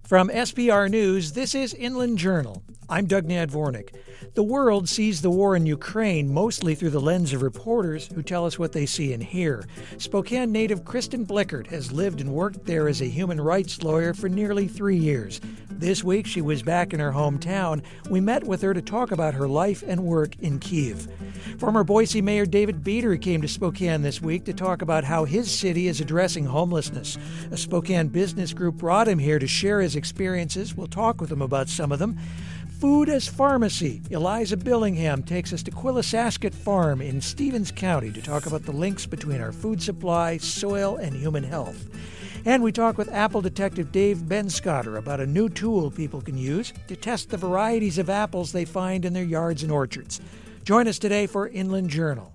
From SPR News, this is Inland Journal. I'm Doug Nadvornik. The world sees the war in Ukraine mostly through the lens of reporters who tell us what they see and hear. Spokane native Kristen Blickert has lived and worked there as a human rights lawyer for nearly 3 years. This week, she was back in her hometown. We met with her to talk about her life and work in Kyiv. Former Boise Mayor David Beater came to Spokane this week to talk about how his city is addressing homelessness. A Spokane business group brought him here to share his experiences. We'll talk with him about some of them. Food as Pharmacy. Eliza Billingham takes us to Quillisasket Farm in Stevens County to talk about the links between our food supply, soil, and human health. And we talk with Apple detective Dave Benscotter about a new tool people can use to test the varieties of apples they find in their yards and orchards. Join us today for Inland Journal.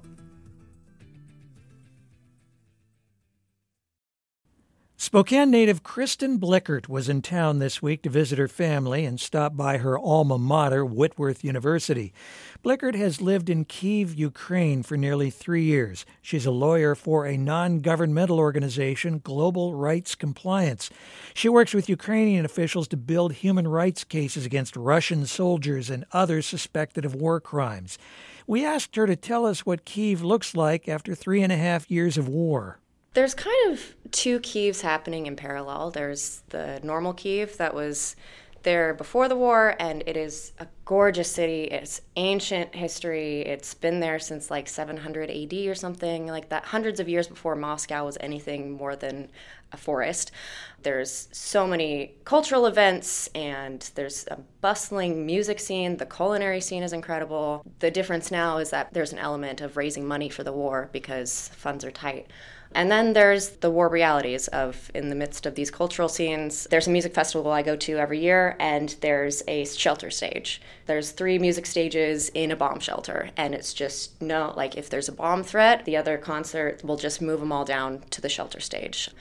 Spokane native Kristen Blickert was in town this week to visit her family and stop by her alma mater, Whitworth University. Blickert has lived in Kyiv, Ukraine for nearly 3 years. She's a lawyer for a non-governmental organization, Global Rights Compliance. She works with Ukrainian officials to build human rights cases against Russian soldiers and others suspected of war crimes. We asked her to tell us what Kyiv looks like after 3.5 years of war. There's kind of two Kyivs happening in parallel. There's the normal Kyiv that was there before the war, and it is a gorgeous city. It's ancient history. It's been there since like 700 AD or something like that, hundreds of years before Moscow was anything more than a forest. There's so many cultural events, and there's a bustling music scene. The culinary scene is incredible. The difference now is that there's an element of raising money for the war because funds are tight. And then there's the war realities of, in the midst of these cultural scenes, there's a music festival I go to every year, and there's a shelter stage. There's 3 music stages in a bomb shelter, and it's just, if there's a bomb threat, the other concert will just move them all down to the shelter stage.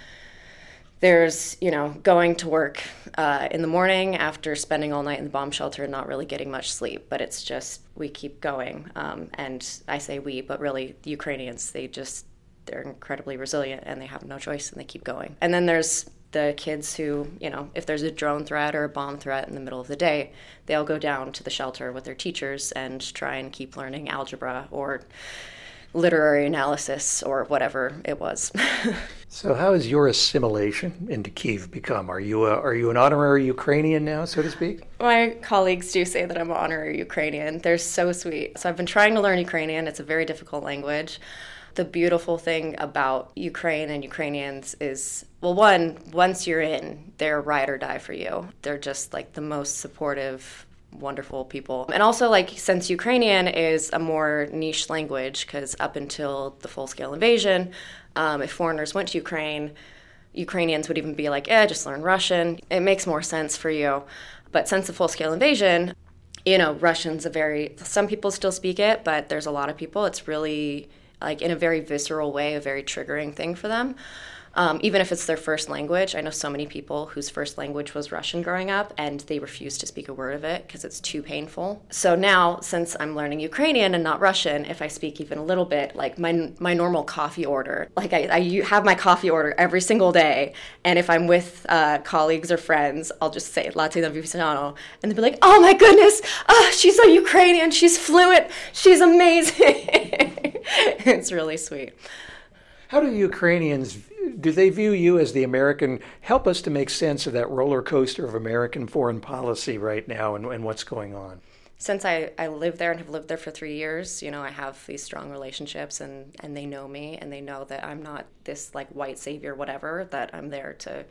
There's, going to work in the morning after spending all night in the bomb shelter and not really getting much sleep, but it's just, we keep going. And I say we, but really the Ukrainians, they're incredibly resilient and they have no choice and they keep going. And then there's the kids who, if there's a drone threat or a bomb threat in the middle of the day, they'll go down to the shelter with their teachers and try and keep learning algebra or literary analysis or whatever it was. So how has your assimilation into Kyiv become? Are you an honorary Ukrainian now, so to speak? My colleagues do say that I'm an honorary Ukrainian. They're so sweet. So I've been trying to learn Ukrainian. It's a very difficult language. The beautiful thing about Ukraine and Ukrainians is, well, once you're in, they're ride or die for you. They're just like the most supportive, wonderful people. And also, since Ukrainian is a more niche language, because up until the full-scale invasion, if foreigners went to Ukraine, Ukrainians would even be like, just learn Russian. It makes more sense for you. But since the full-scale invasion, Russian's some people still speak it, but there's a lot of people. It's really, in a very visceral way, a very triggering thing for them. Even if it's their first language. I know so many people whose first language was Russian growing up, and they refuse to speak a word of it because it's too painful. So now, since I'm learning Ukrainian and not Russian, if I speak even a little bit, my normal coffee order, I have my coffee order every single day, and if I'm with colleagues or friends, I'll just say latte napolitano, and they'll be like, oh my goodness, she's a Ukrainian, she's fluent, she's amazing. It's really sweet. How do Ukrainians, do they view you as the American? Help us to make sense of that roller coaster of American foreign policy right now and what's going on. Since I live there and have lived there for 3 years, I have these strong relationships and they know me and they know that I'm not this white savior, whatever, that I'm there to,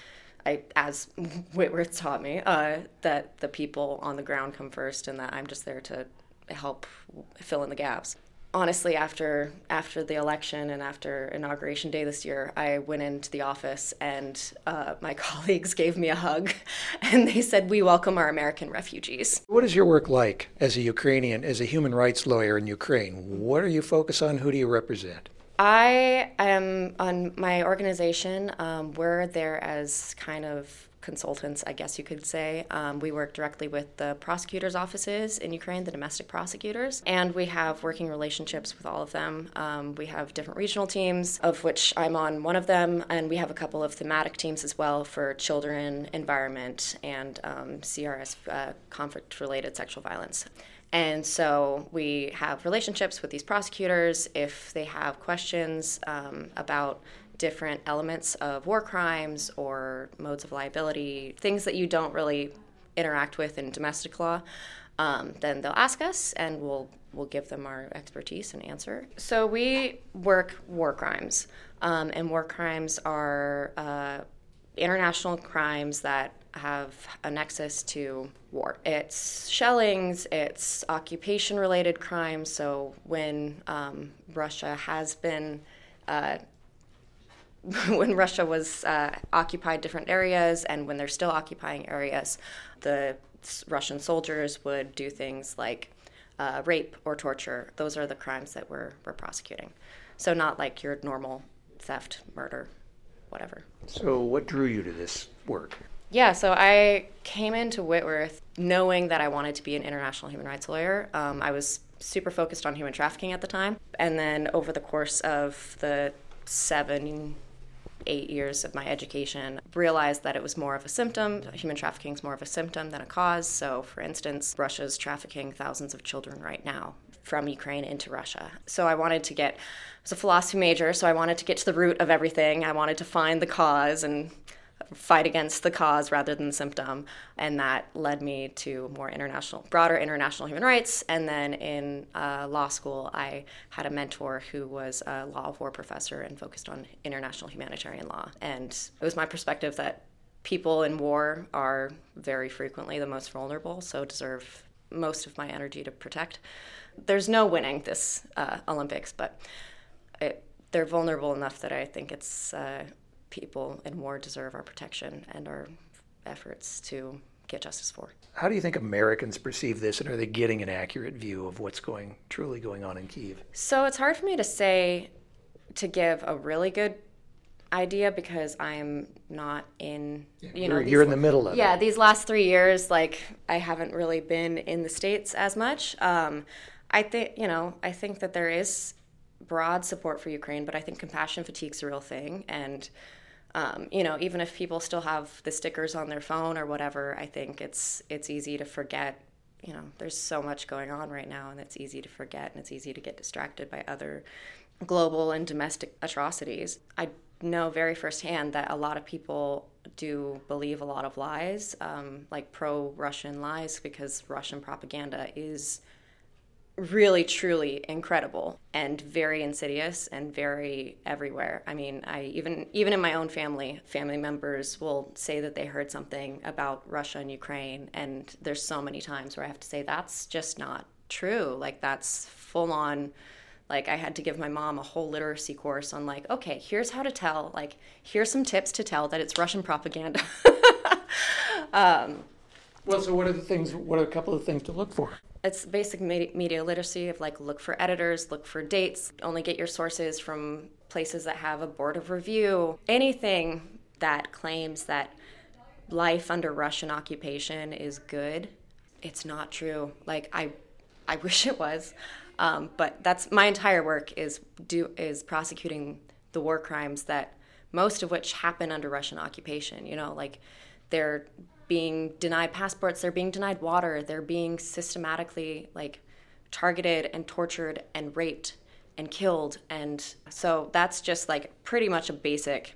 as Whitworth taught me, that the people on the ground come first and that I'm just there to help fill in the gaps. Honestly, after the election and after Inauguration Day this year, I went into the office and my colleagues gave me a hug and they said, we welcome our American refugees. What is your work like as a Ukrainian, as a human rights lawyer in Ukraine? What do you focus on? Who do you represent? I am on my organization. We're there as kind of consultants, I guess you could say. We work directly with the prosecutors' offices in Ukraine, the domestic prosecutors, and we have working relationships with all of them. We have different regional teams, of which I'm on one of them, and we have a couple of thematic teams as well for children, environment, and CRS, conflict-related sexual violence. And so we have relationships with these prosecutors if they have questions about different elements of war crimes or modes of liability, things that you don't really interact with in domestic law. Then they'll ask us, and we'll give them our expertise and answer. So we work war crimes, and war crimes are international crimes that have a nexus to war. It's shellings, it's occupation-related crimes. So when Russia has been, when Russia was occupied different areas, and when they're still occupying areas, the Russian soldiers would do things like rape or torture. Those are the crimes that we're prosecuting. So not like your normal theft, murder, whatever. So what drew you to this work? Yeah, so I came into Whitworth knowing that I wanted to be an international human rights lawyer. I was super focused on human trafficking at the time. And then over the course of the 7-8 years of my education, realized that it was more of a symptom. Human trafficking is more of a symptom than a cause. So, for instance, Russia's trafficking thousands of children right now from Ukraine into Russia. So I was a philosophy major, so I wanted to get to the root of everything. I wanted to find the cause and fight against the cause rather than the symptom. And that led me to broader international human rights. And then in law school, I had a mentor who was a law of war professor and focused on international humanitarian law. And it was my perspective that people in war are very frequently the most vulnerable, so deserve most of my energy to protect. There's no winning this Olympics, but they're vulnerable enough that I think it's people in war deserve our protection and our efforts to get justice for. How do you think Americans perceive this, and are they getting an accurate view of what's truly going on in Kyiv? So it's hard for me to give a really good idea because I'm not in, you're in the middle of it. Yeah, these last 3 years, I haven't really been in the States as much. I think that there is broad support for Ukraine, but I think compassion fatigue is a real thing. And, even if people still have the stickers on their phone or whatever, I think it's easy to forget. There's so much going on right now, and it's easy to forget, and it's easy to get distracted by other global and domestic atrocities. I know very firsthand that a lot of people do believe a lot of lies, like pro-Russian lies, because Russian propaganda is really, truly incredible and very insidious and very everywhere. I mean, even in my own family members will say that they heard something about Russia and Ukraine, and there's so many times where I have to say that's just not true. That's full on. I had to give my mom a whole literacy course on okay, here's how to tell. Here's some tips to tell that it's Russian propaganda. So what are a couple of things to look for? It's basic media literacy of look for editors, look for dates, only get your sources from places that have a board of review. Anything that claims that life under Russian occupation is good, it's not true. I wish it was. But that's my entire work is prosecuting the war crimes that most of which happen under Russian occupation. They're being denied passports, they're being denied water, they're being systematically targeted and tortured and raped and killed. And so that's just pretty much a basic.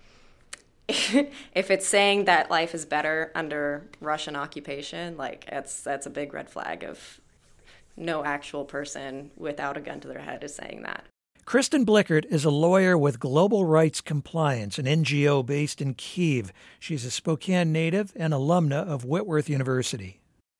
If it's saying that life is better under Russian occupation, that's a big red flag of no actual person without a gun to their head is saying that. Kristen Blickert is a lawyer with Global Rights Compliance, an NGO based in Kyiv. She's a Spokane native and alumna of Whitworth University.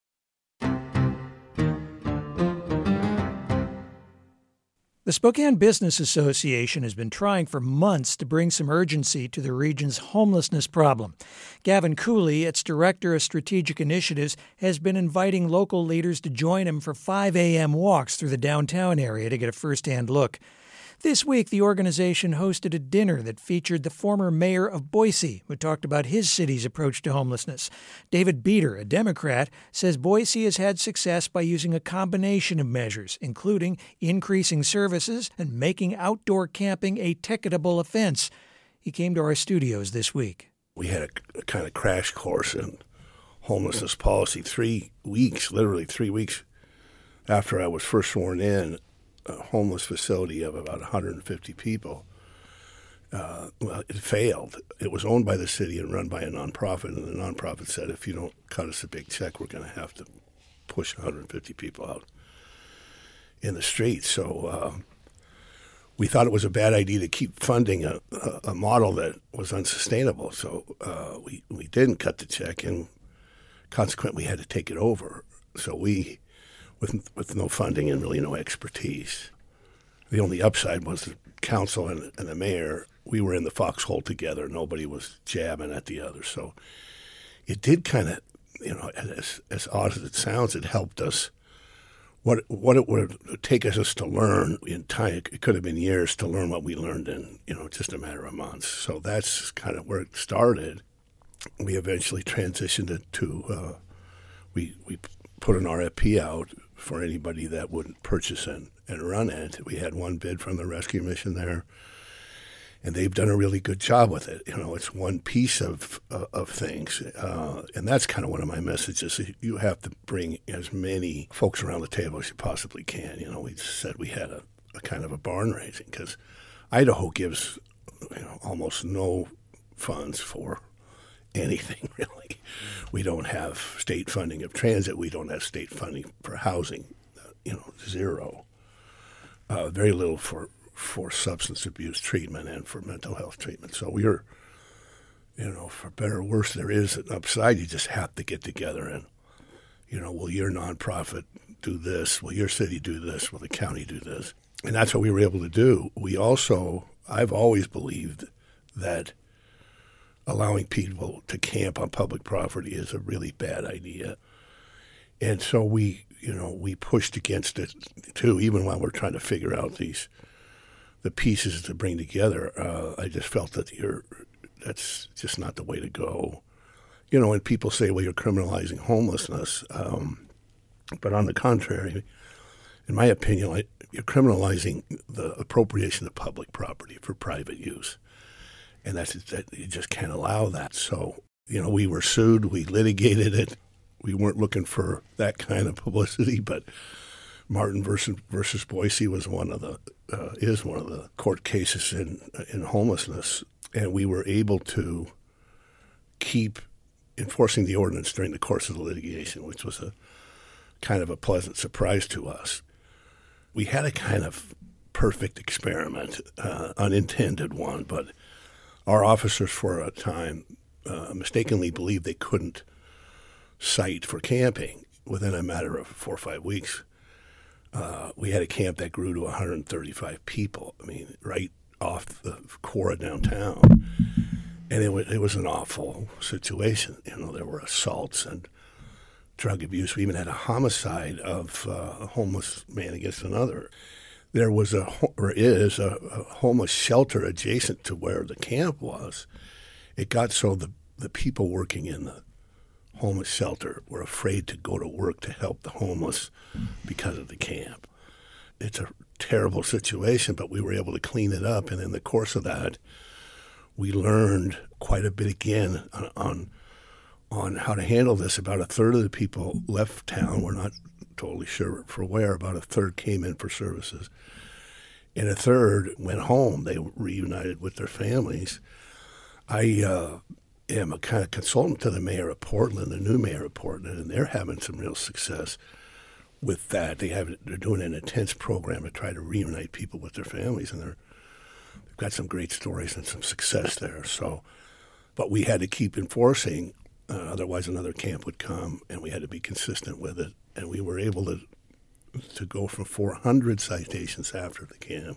The Spokane Business Association has been trying for months to bring some urgency to the region's homelessness problem. Gavin Cooley, its Director of Strategic Initiatives, has been inviting local leaders to join him for 5 a.m. walks through the downtown area to get a first-hand look. This week, the organization hosted a dinner that featured the former mayor of Boise, who talked about his city's approach to homelessness. David Beater, a Democrat, says Boise has had success by using a combination of measures, including increasing services and making outdoor camping a ticketable offense. He came to our studios this week. We had a kind of crash course in homelessness policy. 3 weeks, literally 3 weeks after I was first sworn in, a homeless facility of about 150 people. It failed. It was owned by the city and run by a nonprofit, and the nonprofit said, if you don't cut us a big check, we're going to have to push 150 people out in the streets. So we thought it was a bad idea to keep funding a model that was unsustainable. So we didn't cut the check, and consequently we had to take it over. So we, with no funding and really no expertise, the only upside was the council and the mayor. We were in the foxhole together. Nobody was jabbing at the other. So it did kind of, as odd as it sounds, it helped us. What it would take us to learn in time, it could have been years to learn what we learned in, just a matter of months. So that's kind of where it started. We eventually transitioned it to, we put an RFP out for anybody that would purchase and run it. We had one bid from the rescue mission there, and they've done a really good job with it. It's one piece of things, and that's kind of one of my messages. You have to bring as many folks around the table as you possibly can. We said we had a kind of a barn raising because Idaho gives almost no funds for anything, really. We don't have state funding of transit. We don't have state funding for housing, zero. Very little for substance abuse treatment and for mental health treatment. So we're, for better or worse, there is an upside. You just have to get together and, will your nonprofit do this? Will your city do this? Will the county do this? And that's what we were able to do. I've always believed that allowing people to camp on public property is a really bad idea. And so we pushed against it too, even while we're trying to figure out the pieces to bring together. I just felt that that's just not the way to go. When people say, well, you're criminalizing homelessness, but on the contrary, in my opinion, you're criminalizing the appropriation of public property for private use. And that you just can't allow that. So, we were sued. We litigated it. We weren't looking for that kind of publicity, but Martin versus Boise was one of the court cases in homelessness, and we were able to keep enforcing the ordinance during the course of the litigation, which was a kind of a pleasant surprise to us. We had a kind of perfect experiment, unintended one, but our officers for a time mistakenly believed they couldn't cite for camping within a matter of 4 or 5 weeks. We had a camp that grew to 135 people, right off the core of downtown. And it was an awful situation. There were assaults and drug abuse. We even had a homicide of a homeless man against another. There was is a homeless shelter adjacent to where the camp was. It got so the people working in the homeless shelter were afraid to go to work to help the homeless because of the camp. It's a terrible situation, but we were able to clean it up. And in the course of that, we learned quite a bit again on how to handle this. About a third of the people left town. We're not totally sure for where. About a third came in for services, and a third went home. They reunited with their families. I am a kind of consultant to the mayor of Portland, the new mayor of Portland, and they're having some real success with that. They're doing an intense program to try to reunite people with their families, and they've got some great stories and some success there. So, but we had to keep enforcing, otherwise another camp would come, and we had to be consistent with it. And we were able to go from 400 citations after the camp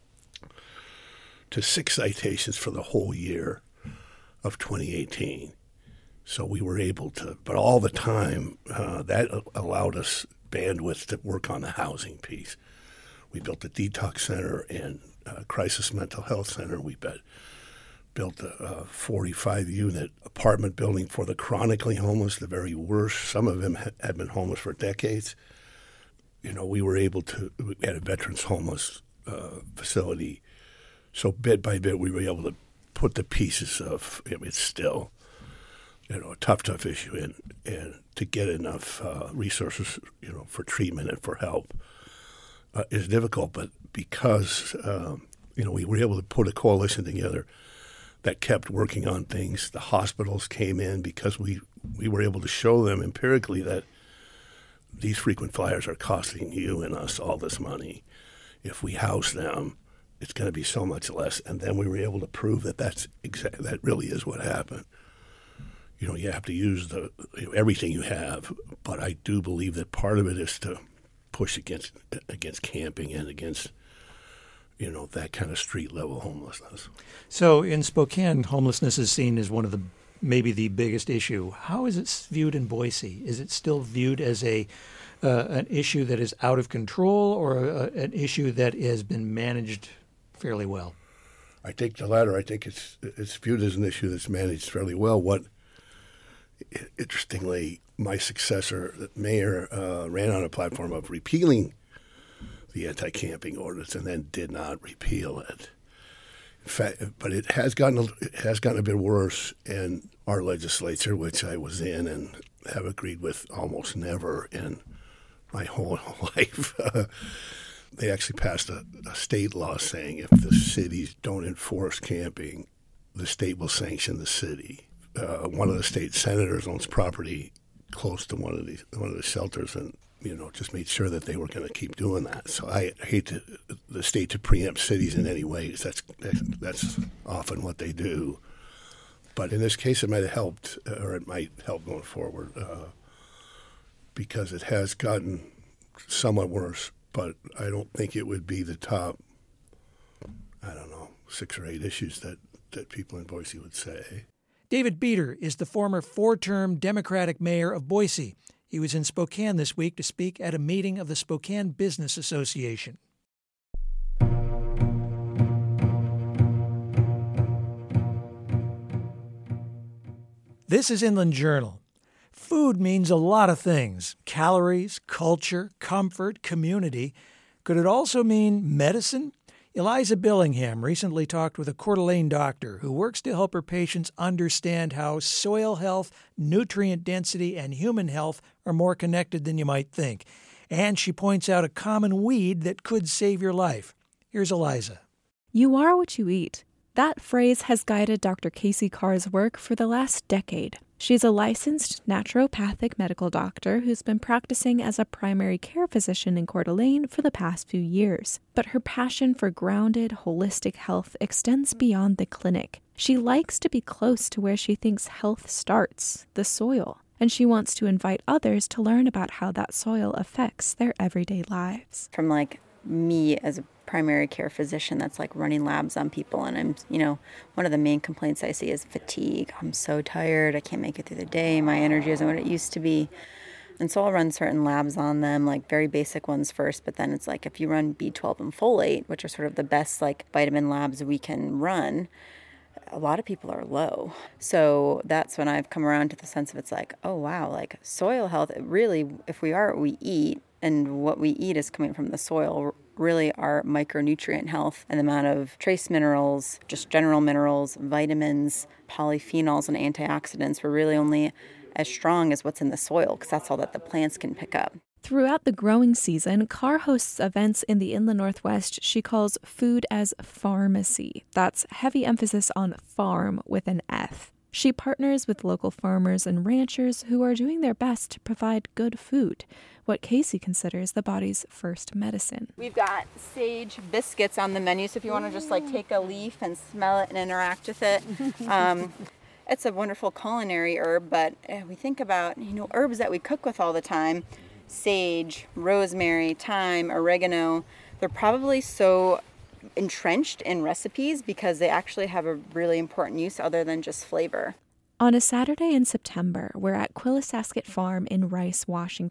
to 6 citations for the whole year of 2018. So we were able to, but all the time, that allowed us bandwidth to work on the housing piece. We built a detox center and a crisis mental health center. We built a 45-unit apartment building for the chronically homeless, the very worst. Some of them had been homeless for decades. We had a veterans homeless facility. So bit by bit, we were able to put the pieces of, it's still, a tough issue in, and to get enough resources, for treatment and for help is difficult. But because, we were able to put a coalition together that kept working on things. The hospitals came in because we were able to show them empirically that these frequent flyers are costing you and us all this money. If we house them, it's going to be so much less. And then we were able to prove that that really is what happened. You have to use everything you have, but I do believe that part of it is to push against camping and against that kind of street level homelessness. So in Spokane, homelessness is seen as one of maybe the biggest issue. How is it viewed in Boise? Is it still viewed as an issue that is out of control, or an issue that has been managed fairly well? I think the latter. I think it's viewed as an issue that's managed fairly well. Interestingly, my successor, the mayor, ran on a platform of repealing the anti-camping ordinance and then did not repeal it. In fact, but it has gotten a bit worse, and our legislature, which I was in and have agreed with almost never in my whole life, they actually passed a state law saying if the cities don't enforce camping, the state will sanction the city. One of the state senators owns property close to one of the shelters, and just made sure that they were going to keep doing that. So I hate the state to preempt cities in any ways. That's often what they do. But in this case, it might have helped, or it might help going forward, because it has gotten somewhat worse. But I don't think it would be the top, 6 or 8 issues that people in Boise would say. David Beater is the former 4-term Democratic mayor of Boise. He was in Spokane this week to speak at a meeting of the Spokane Business Association. This is Inland Journal. Food means a lot of things: calories, culture, comfort, community. Could it also mean medicine? Eliza Billingham recently talked with a Coeur d'Alene doctor who works to help her patients understand how soil health, nutrient density, and human health are more connected than you might think. And she points out a common weed that could save your life. Here's Eliza. You are what you eat. That phrase has guided Dr. Casey Carr's work for the last decade. She's a licensed naturopathic medical doctor who's been practicing as a primary care physician in Coeur d'Alene for the past few years. But her passion for grounded, holistic health extends beyond the clinic. She likes to be close to where she thinks health starts, the soil. And she wants to invite others to learn about how that soil affects their everyday lives. From me as a primary care physician that's running labs on people, and I'm, one of the main complaints I see is fatigue. I'm so tired, I can't make it through the day, my energy isn't what it used to be. And so I'll run certain labs on them, very basic ones first, but then it's if you run B12 and folate, which are sort of the best vitamin labs we can run, a lot of people are low. So that's when I've come around to the sense of it's oh wow, soil health, really, if we are what we eat, and what we eat is coming from the soil, really our micronutrient health and the amount of trace minerals, just general minerals, vitamins, polyphenols, and antioxidants, we're really only as strong as what's in the soil, because that's all that the plants can pick up. Throughout the growing season, Carr hosts events in the Inland Northwest she calls Food as Pharmacy. That's heavy emphasis on farm with an F. She partners with local farmers and ranchers who are doing their best to provide good food, what Casey considers the body's first medicine. We've got sage biscuits on the menu, so if you want to just take a leaf and smell it and interact with it. It's a wonderful culinary herb, but we think about, herbs that we cook with all the time, sage, rosemary, thyme, oregano, they're probably so entrenched in recipes because they actually have a really important use other than just flavor. On a Saturday in September, we're at Quillisasket Farm in Rice, Washington.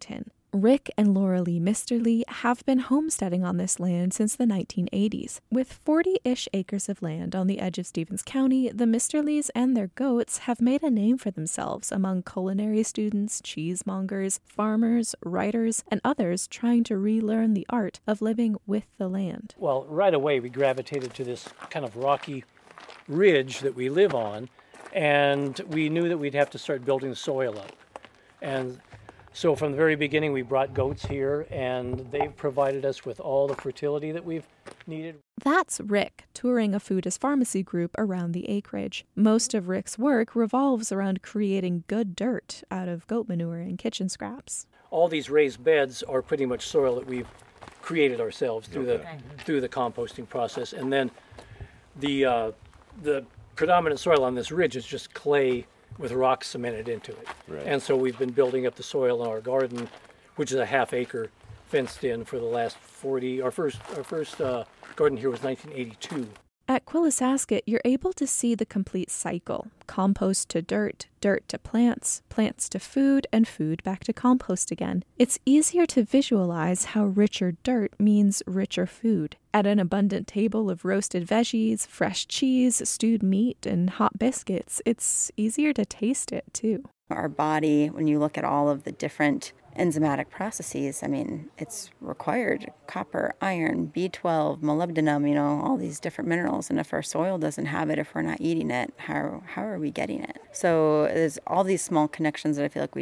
Rick and Laura Lee Misterly have been homesteading on this land since the 1980s. With 40-ish acres of land on the edge of Stevens County, the Misterlys and their goats have made a name for themselves among culinary students, cheesemongers, farmers, writers, and others trying to relearn the art of living with the land. Well, right away we gravitated to this kind of rocky ridge that we live on, and we knew that we'd have to start building the soil up. And so from the very beginning, we brought goats here, and they've provided us with all the fertility that we've needed. That's Rick, touring a food as pharmacy group around the acreage. Most of Rick's work revolves around creating good dirt out of goat manure and kitchen scraps. All these raised beds are pretty much soil that we've created ourselves through the composting process. And then the predominant soil on this ridge is just clay with rock cemented into it. Right. And so we've been building up the soil in our garden, which is a half acre fenced in for the last 40. Our first garden here was 1982. At Quillisasket, you're able to see the complete cycle. Compost to dirt, dirt to plants, plants to food, and food back to compost again. It's easier to visualize how richer dirt means richer food. At an abundant table of roasted veggies, fresh cheese, stewed meat, and hot biscuits, it's easier to taste it, too. Our body, when you look at all of the different enzymatic processes, I mean, it's required copper, iron, B12, molybdenum, all these different minerals. And if our soil doesn't have it, if we're not eating it, how are we getting it? So there's all these small connections that I feel like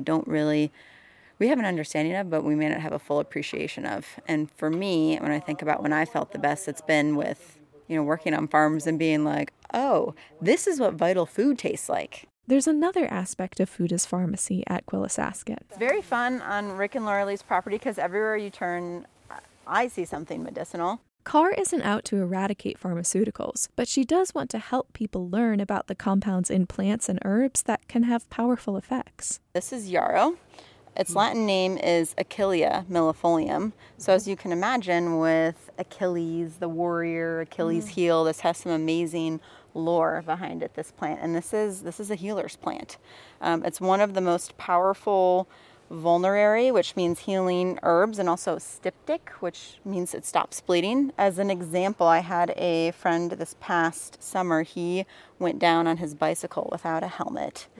we have an understanding of, but we may not have a full appreciation of. And for me, when I think about when I felt the best, it's been with, working on farms and being like, oh, this is what vital food tastes like. There's another aspect of food as pharmacy at Quillisasket. It's very fun on Rick and Laura Lee's property because everywhere you turn, I see something medicinal. Carr isn't out to eradicate pharmaceuticals, but she does want to help people learn about the compounds in plants and herbs that can have powerful effects. This is yarrow. Its Latin name is Achillea millefolium. So as you can imagine, with Achilles, the warrior, Achilles' heel, this has some amazing lore behind it, this plant. And this is a healer's plant. It's one of the most powerful vulnerary, which means healing herbs, and also styptic, which means it stops bleeding. As an example, I had a friend this past summer. He went down on his bicycle without a helmet.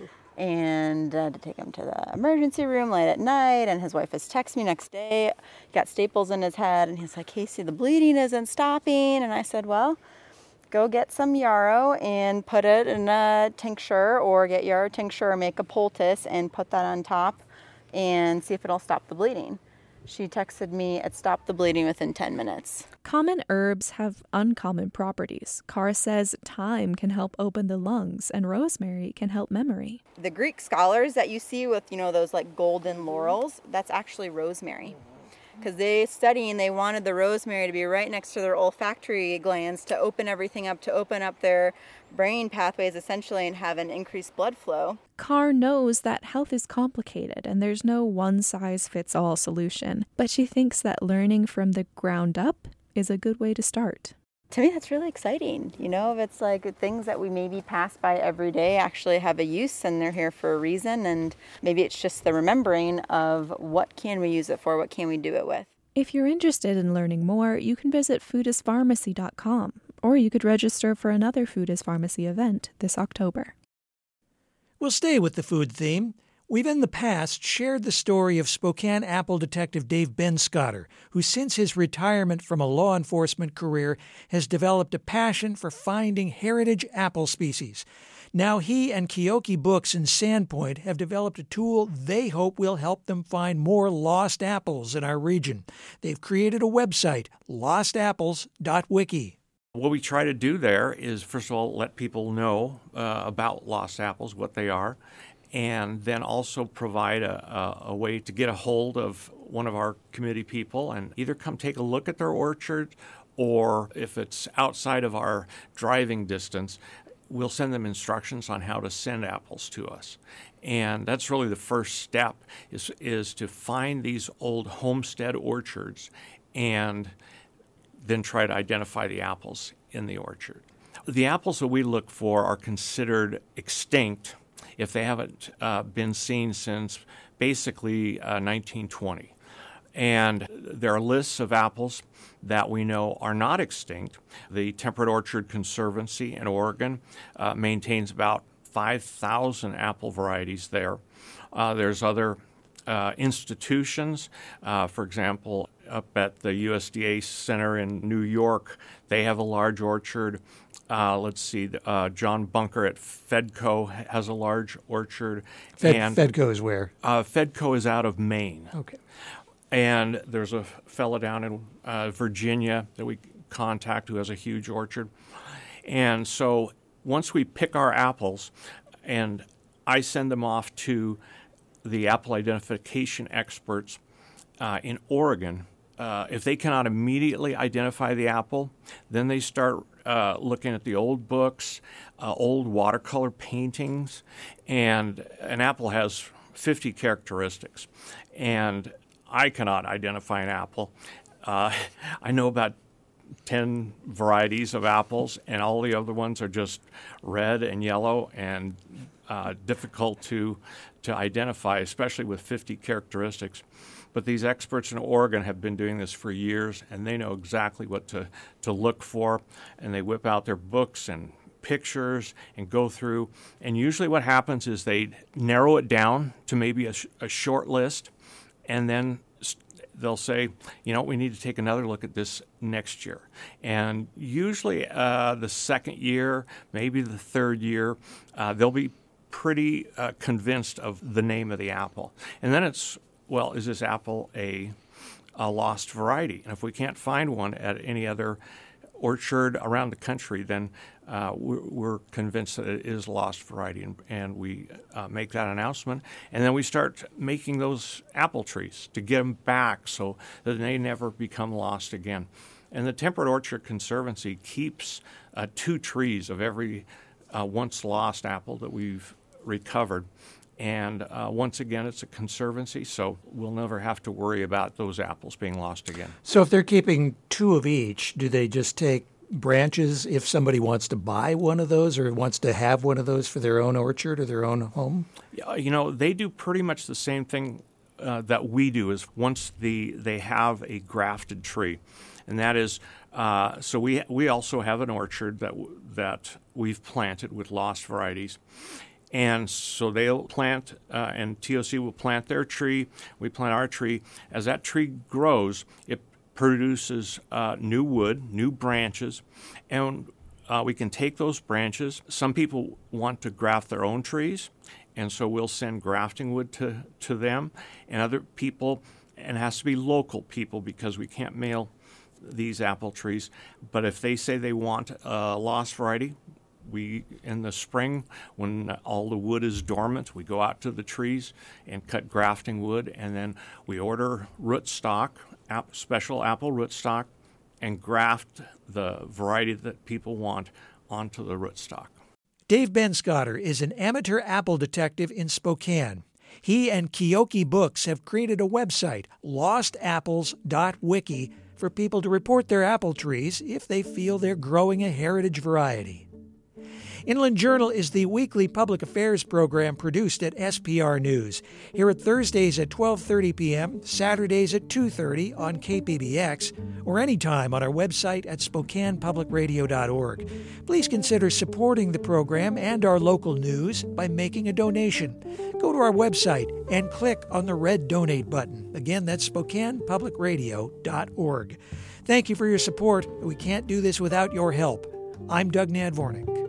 And I had to take him to the emergency room late at night, and his wife has texted me next day, got staples in his head, and he's like, Casey, the bleeding isn't stopping. And I said, well, go get some yarrow and put it in a tincture, or get yarrow tincture or make a poultice and put that on top and see if it'll stop the bleeding. She texted me, it stopped the bleeding within 10 minutes. Common herbs have uncommon properties. Carr says thyme can help open the lungs, and rosemary can help memory. The Greek scholars that you see with, those like golden laurels, that's actually rosemary. Because they wanted the rosemary to be right next to their olfactory glands to open everything up, to open up their brain pathways essentially and have an increased blood flow. Carr knows that health is complicated and there's no one-size-fits-all solution, but she thinks that learning from the ground up is a good way to start. To me, that's really exciting. If it's like things that we maybe pass by every day actually have a use and they're here for a reason, and maybe it's just the remembering of what can we use it for, what can we do it with. If you're interested in learning more, you can visit foodaspharmacy.com, or you could register for another Food as Pharmacy event this October. We'll stay with the food theme. We've in the past shared the story of Spokane Apple detective Dave Benscotter, who since his retirement from a law enforcement career has developed a passion for finding heritage apple species. Now he and Kioki Books in Sandpoint have developed a tool they hope will help them find more lost apples in our region. They've created a website, lostapples.wiki. What we try to do there is, first of all, let people know about lost apples, what they are, and then also provide a way to get a hold of one of our committee people and either come take a look at their orchard, or if it's outside of our driving distance, we'll send them instructions on how to send apples to us. And that's really the first step, is to find these old homestead orchards and then try to identify the apples in the orchard. The apples that we look for are considered extinct if they haven't been seen since basically 1920. And there are lists of apples that we know are not extinct. The Temperate Orchard Conservancy in Oregon maintains about 5,000 apple varieties there. There's other institutions, for example, up at the USDA Center in New York, they have a large orchard. John Bunker at Fedco has a large orchard. Fedco is where? Fedco is out of Maine. Okay. And there's a fellow down in Virginia that we contact who has a huge orchard. And so once we pick our apples, and I send them off to the apple identification experts in Oregon, if they cannot immediately identify the apple, then they start looking at the old books, old watercolor paintings, and an apple has 50 characteristics. And I cannot identify an apple. I know about 10 varieties of apples, and all the other ones are just red and yellow and difficult to identify, especially with 50 characteristics. But these experts in Oregon have been doing this for years, and they know exactly what to look for, and they whip out their books and pictures and go through. And usually what happens is they narrow it down to maybe a short list, and then they'll say, we need to take another look at this next year. And usually the second year, maybe the third year, they'll be pretty convinced of the name of the apple. And then it's, is this apple a lost variety? And if we can't find one at any other orchard around the country, then we're convinced that it is a lost variety, and we make that announcement. And then we start making those apple trees to get them back so that they never become lost again. And the Temperate Orchard Conservancy keeps 2 trees of every once lost apple that we've recovered. And once again, it's a conservancy, so we'll never have to worry about those apples being lost again. So if they're keeping 2 of each, do they just take branches if somebody wants to buy one of those or wants to have one of those for their own orchard or their own home? They do pretty much the same thing that we do is once they have a grafted tree. And that is, so we also have an orchard that we've planted with lost varieties. And so they'll plant, and TOC will plant their tree. We plant our tree. As that tree grows, it produces new wood, new branches, and we can take those branches. Some people want to graft their own trees, and so we'll send grafting wood to them. And other people, and it has to be local people because we can't mail these apple trees. But if they say they want a lost variety, we, in the spring, when all the wood is dormant, we go out to the trees and cut grafting wood, and then we order rootstock, special apple rootstock, and graft the variety that people want onto the rootstock. Dave Benscotter is an amateur apple detective in Spokane. He and Kiyoki Books have created a website, lostapples.wiki, for people to report their apple trees if they feel they're growing a heritage variety. Inland Journal is the weekly public affairs program produced at SPR News. Here at Thursdays at 12:30 p.m., Saturdays at 2:30 on KPBX, or anytime on our website at SpokanePublicRadio.org. Please consider supporting the program and our local news by making a donation. Go to our website and click on the red donate button. Again, that's SpokanePublicRadio.org. Thank you for your support. We can't do this without your help. I'm Doug Nadvornik.